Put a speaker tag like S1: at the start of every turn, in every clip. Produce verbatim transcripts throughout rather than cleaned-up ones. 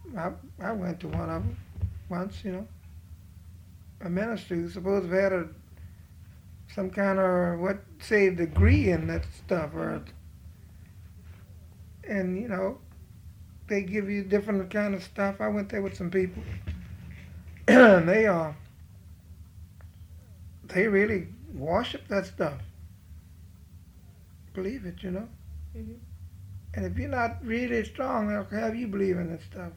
S1: I I went to one of them once, you know, a ministry who's supposed to have had a some kind of what say degree in that stuff, or
S2: Mhm.
S1: and you know they give you different kind of stuff. I went there with some people, and they uh they really worship that stuff, believe it, you know.
S2: Mhm.
S1: And if you're not really strong, they'll have you believe in that stuff,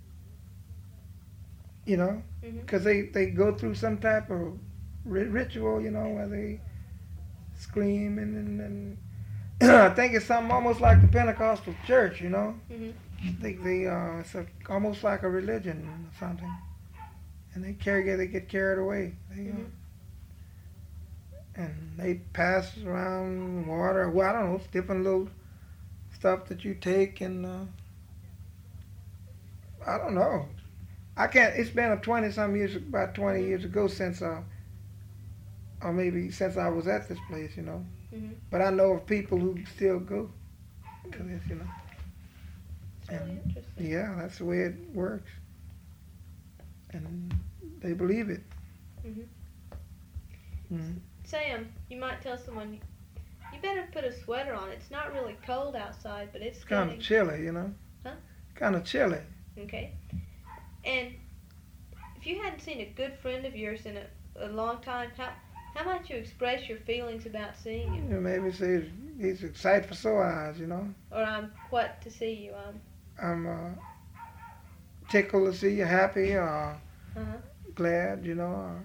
S1: you know,
S2: Mhm.
S1: because they they go through some type of ri- ritual, you know, where they scream and and, and I think it's something almost like the Pentecostal church, you know.
S2: Mhm.
S1: They they uh it's a, almost like a religion or something, and they carry they get carried away. They uh,
S2: Mhm.
S1: and they pass around water. Well, I don't know, it's different little stuff that you take, and uh, I don't know. I can't. It's been a twenty some years, about twenty
S2: Mhm.
S1: years ago since uh, or maybe since I was at this place, you know.
S2: Mhm.
S1: But I know of people who still go to
S2: Hmm.
S1: this, you know.
S2: It's really
S1: And
S2: interesting.
S1: yeah, that's the way it works, and they believe it.
S2: Mhm.
S1: Mm.
S2: Sam, you might tell someone you better put a sweater on. It's not really cold outside, but it's
S1: It's kind of
S2: getting.
S1: chilly, you know.
S2: Huh?
S1: Kind of chilly.
S2: Okay. And if you hadn't seen a good friend of yours in a, a long time, how how might you express your feelings about seeing him?
S1: You know, maybe say he's excited for sore eyes, you know.
S2: Or um, what to see you um.
S1: I'm uh, tickled to see you happy or
S2: Uh huh.
S1: glad, you know. Or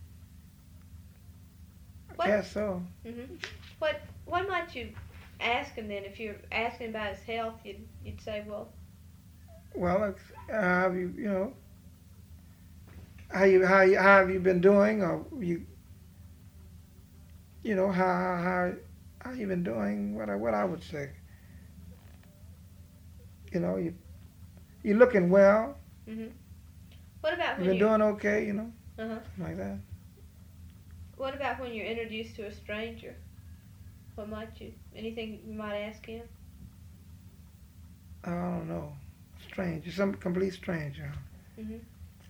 S1: I
S2: What?
S1: guess so.
S2: Mhm. What what might you ask him then? If you're asking about his health, you'd you'd say, well,
S1: Well, it's, uh, have you, you know, how you how you, how have you been doing, or you, you know, how how how you been doing? What I what I would say, you know, you you looking well.
S2: mhm. What about
S1: You
S2: when
S1: been
S2: you?
S1: doing okay, you know,
S2: Uh huh.
S1: something like that.
S2: What about when you're introduced to a stranger? What might you? Anything you might ask him?
S1: I don't know. Stranger, some complete stranger.
S2: Mhm.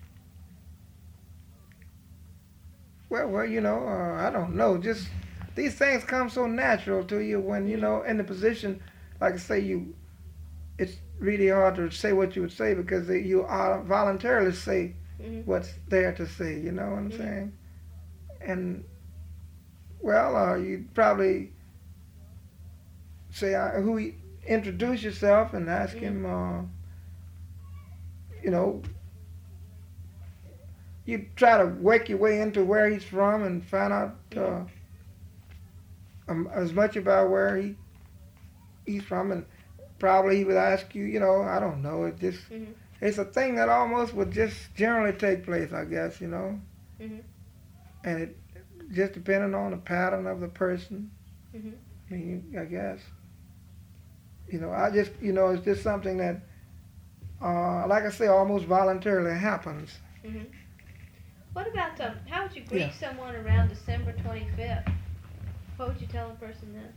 S1: Well, well, you know, uh, I don't know. Just these things come so natural to you when you
S2: Mhm.
S1: know in the position, like I say, you. It's really hard to say what you would say because they, you are voluntarily say
S2: Mhm.
S1: what's there to say. You know what I'm
S2: Mhm.
S1: saying? And well, uh, you probably say uh, who he, introduce yourself and ask
S2: Mhm.
S1: him. Uh, you know, you try to work your way into where he's from and find out
S2: Mhm.
S1: uh, um, as much about where he he's from, and probably he would ask you. You know, I don't know. It just
S2: Mhm.
S1: it's a thing that almost would just generally take place, I guess. You know,
S2: Mhm.
S1: and it just depending on the pattern of the person.
S2: Mhm.
S1: I mean, I guess. You know, I just, you know, it's just something that, uh, like I say, almost voluntarily happens.
S2: Mhm. What about um? How would you
S1: Yeah.
S2: greet someone around December twenty-fifth? What would you tell a person then?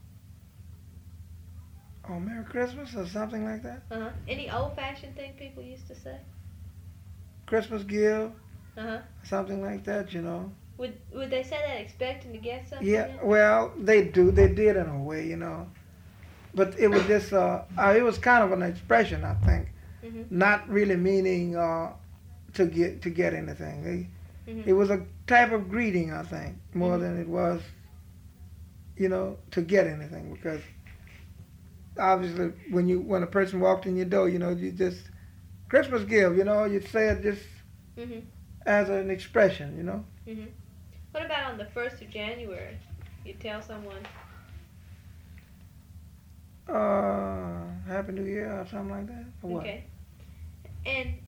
S1: Oh, Merry Christmas or something like that.
S2: Uh huh. Any old-fashioned thing people used to say?
S1: Christmas gift,
S2: Uh huh.
S1: something like that, you know.
S2: Would would they say that expecting to get something
S1: Yeah,
S2: then?
S1: well, they do. They did in a way, you know. But it was just, uh, uh, it was kind of an expression, I think,
S2: Mhm.
S1: not really meaning uh, to get to get anything. They,
S2: Mhm.
S1: it was a type of greeting, I think, more
S2: Mhm.
S1: than it was, you know, to get anything. Because obviously, when you when a person walked in your door, you know, you just Christmas gift, you know, you'd say it just
S2: Mhm.
S1: as an expression, you know.
S2: Mhm. What about on the first of January? You tell someone.
S1: Uh, Happy New Year or something like that, or what?
S2: Okay. And